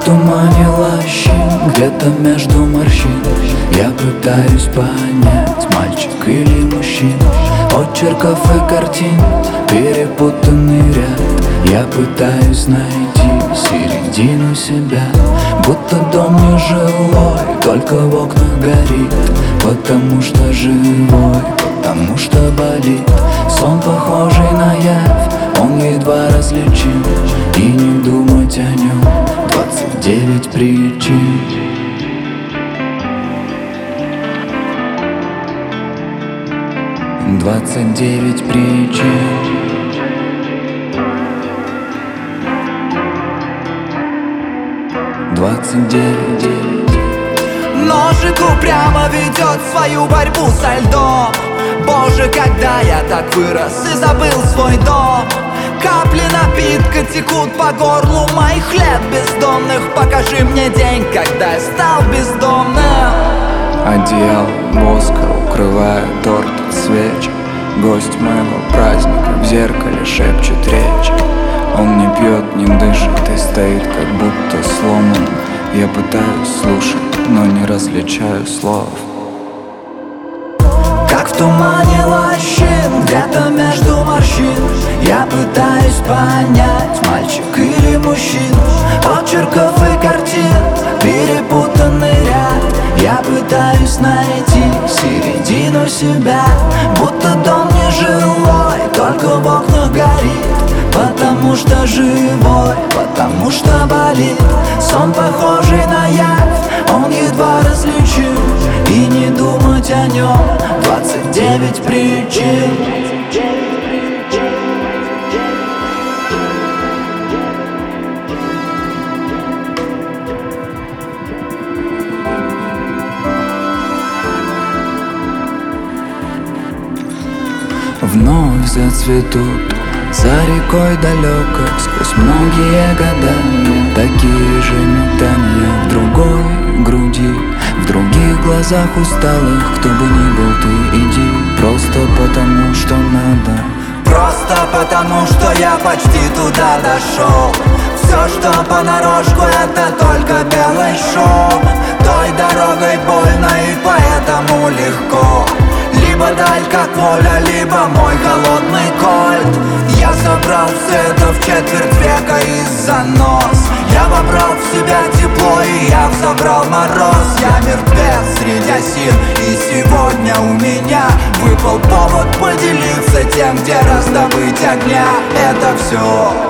тумане лощин, где-то между морщин я пытаюсь понять, мальчик или мужчина. Очерков и картин перепутанный ряд. Я пытаюсь найти середину себя. Будто дом нежилой, только в окнах горит. Потому что живой, потому что болит. Сон похожий на явь, он едва различим. И не думать о нем 29 причин. Двадцать 29 причин. Ножик упрямо ведет свою борьбу со льдом. Боже, когда я так вырос и забыл свой дом. Капли напитка текут по горлу моих лет бездомных. Покажи мне день, когда я стал бездомным. Одеяло воска укрывает торт от свечи. Гость моего праздника в зеркале шепчет речь. Он не пьет, не дышит и стоит как будто сломан. Я пытаюсь слушать, но не различаю слов. Как в тумане лощин, где-то между морщин я пытаюсь понять, мальчик или мужчина. Очерков и картин перепутанный ряд. Я пытаюсь найти середину себя. Будто дом нежилой, только в окнах горит. Потому что живой, потому что болит. Сон похожий на явь, он едва различим. И не думать о нем 29 причин. Вновь зацветут за рекой далекой. Сквозь многие года такие же метания в другой груди, в других глазах усталых. Кто бы ни был, ты иди. Просто потому, что надо. Просто потому, что я почти туда дошел. Все, что понарошку, это только белый шум. Той дорогой больно и поэтому легко. Либо даль как воля, либо мой холодный кольт. Я собрал все это в четверть века из-за нос. Я вобрал в себя тепло и я взобрал мороз. Я мертвец среди осин, и сегодня у меня выпал повод поделиться тем, где раздобыть огня. Это все.